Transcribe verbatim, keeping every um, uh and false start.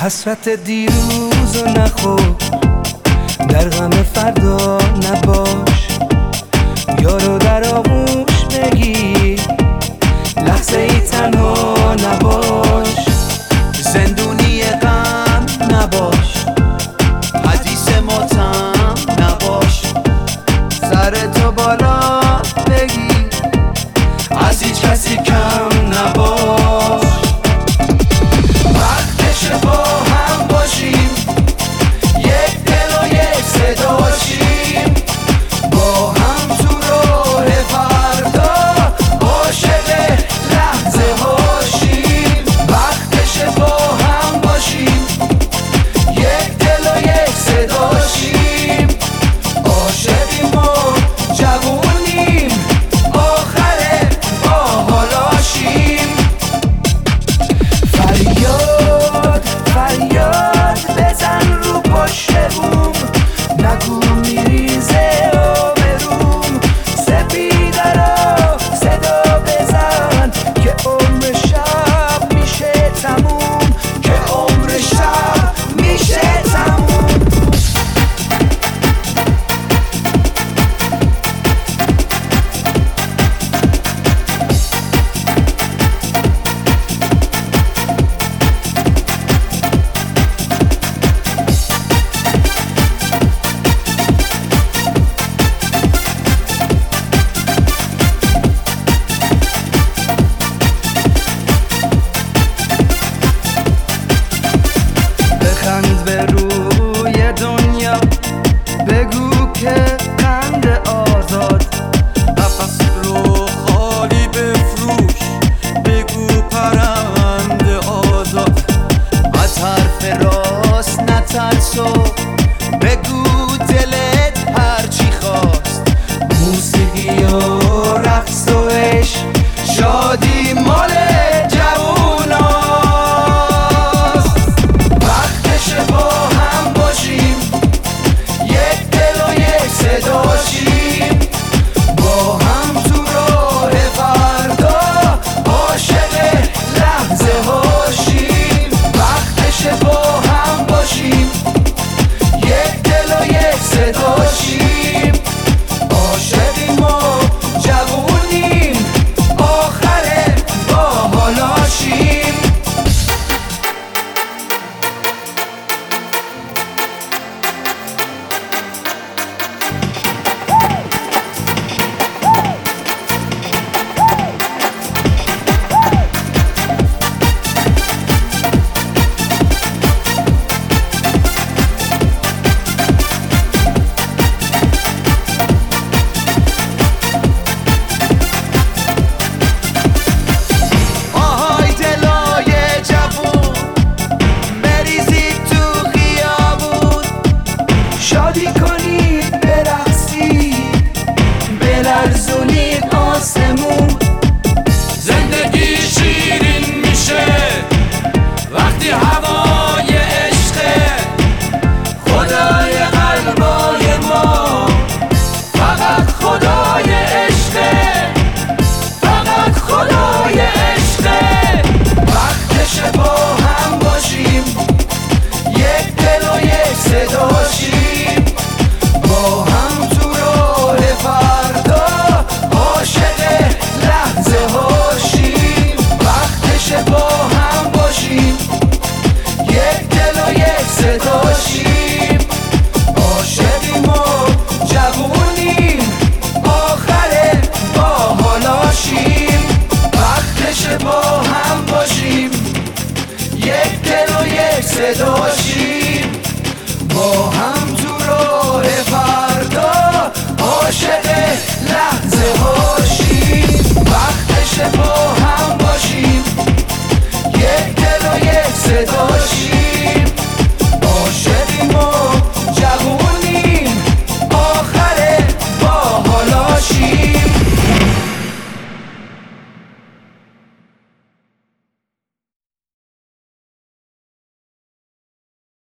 حسرت دیروز و نخور، در غم فردا نباش، یارو در آغوش بگیر، لحظه ای تنها نباش، زندونی غم نباش، حدیث ماتم نباش، سرتو بالا بگیر، از هیچ کسی کم نباش. وقتشه با هم باشیم، یک دل و یک صداشیم، با هم تو راه فردا عاشق لحظه هاشیم. وقتشه با هم باشیم، یک دل و یک صداشیم، عاشقیم و جوونیم، آخره با حالاشیم. فریاد فریاد بزن رو پشت بوم، نگو میریزه آبروم، سپیده را صدا بزن که عمر شب میشه تموم، که عمر شب میشه تموم. بخند به روی دنیا، بگو که قند آزاد، قفس رو خالی بفروش، بگو پرنده آزاد، از حرف راست نترس و بگو دلت هرچی خواست. موسیقی و رقص و عشق، شادی مال جووناست. وقتشه با هم باشیم، یک دل و یک صداشیم، با هم تو راه فردا عاشق لحظه هاشیم. وقتشه با هم باشیم، یک دل و یک صداشیم، عاشقیم و جوونیم، آخره با حالاشیم. آهای دلای جوون، بریزید تو خیابون، شادی کنید برقصید، بلرزونید آسمون. زندگی شیرین میشه وقتی هوای عشقه، خدای قلبای ما فقط خدای عشقه، فقط خدای عشقه. وقتشه با هم باشیم، یک دل و یک صداشیم، با هم تو راه فردا عاشق لحظه هاشیم. وقتشه با هم باشیم، یک دل و یک صداشیم، عاشقیم و جوونیم، آخره با حالاشیم. وقتشه با هم باشیم، یک دل و یک صداشیم، با هم تو راه فردا عاشق لحظه هاشیم. وقتشه با هم باشیم، یک دل و یک صداشیم، عاشقیم و جوونیم، آخره با حالاشیم.